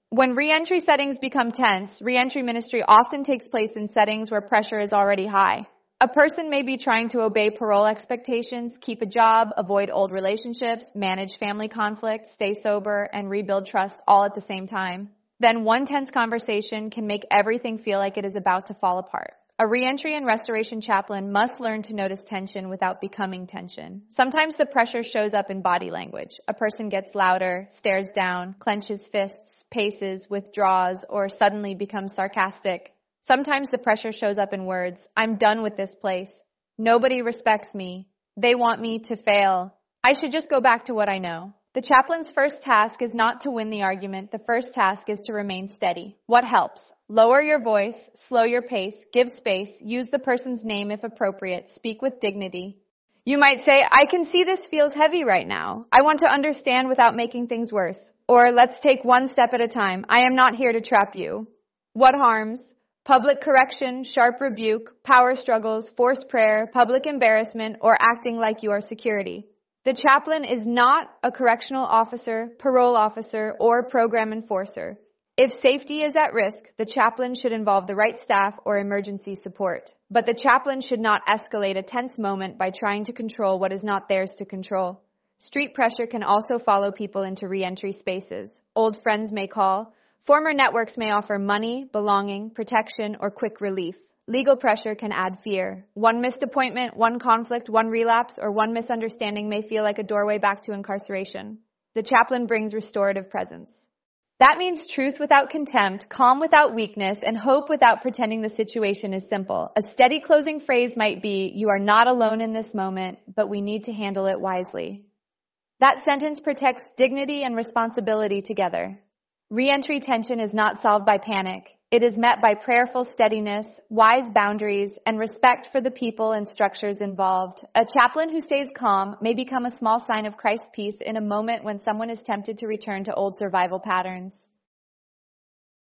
When reentry settings become tense, reentry ministry often takes place in settings where pressure is already high. A person may be trying to obey parole expectations, keep a job, avoid old relationships, manage family conflict, stay sober, and rebuild trust all at the same time. Then one tense conversation can make everything feel like it is about to fall apart. A reentry and restoration chaplain must learn to notice tension without becoming tension. Sometimes the pressure shows up in body language. A person gets louder, stares down, clenches fists, paces, withdraws, or suddenly becomes sarcastic. Sometimes the pressure shows up in words. I'm done with this place. Nobody respects me. They want me to fail. I should just go back to what I know. The chaplain's first task is not to win the argument. The first task is to remain steady. What helps? Lower your voice, slow your pace, give space, use the person's name if appropriate, speak with dignity. You might say, I can see this feels heavy right now. I want to understand without making things worse. Or let's take one step at a time. I am not here to trap you. What harms? Public correction, sharp rebuke, power struggles, forced prayer, public embarrassment, or acting like you are security. The chaplain is not a correctional officer, parole officer, or program enforcer. If safety is at risk, the chaplain should involve the right staff or emergency support. But the chaplain should not escalate a tense moment by trying to control what is not theirs to control. Street pressure can also follow people into reentry spaces. Old friends may call. Former networks may offer money, belonging, protection, or quick relief. Legal pressure can add fear. One missed appointment, one conflict, one relapse, or one misunderstanding may feel like a doorway back to incarceration. The chaplain brings restorative presence. That means truth without contempt, calm without weakness, and hope without pretending the situation is simple. A steady closing phrase might be, you are not alone in this moment, but we need to handle it wisely. That sentence protects dignity and responsibility together. Reentry tension is not solved by panic. It is met by prayerful steadiness, wise boundaries, and respect for the people and structures involved. A chaplain who stays calm may become a small sign of Christ's peace in a moment when someone is tempted to return to old survival patterns.